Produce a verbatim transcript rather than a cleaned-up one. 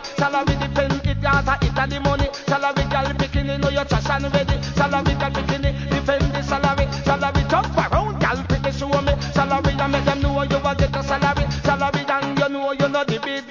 Salary depend, it has a Italy money. Salary girl picking in, know your trash and ready. Salary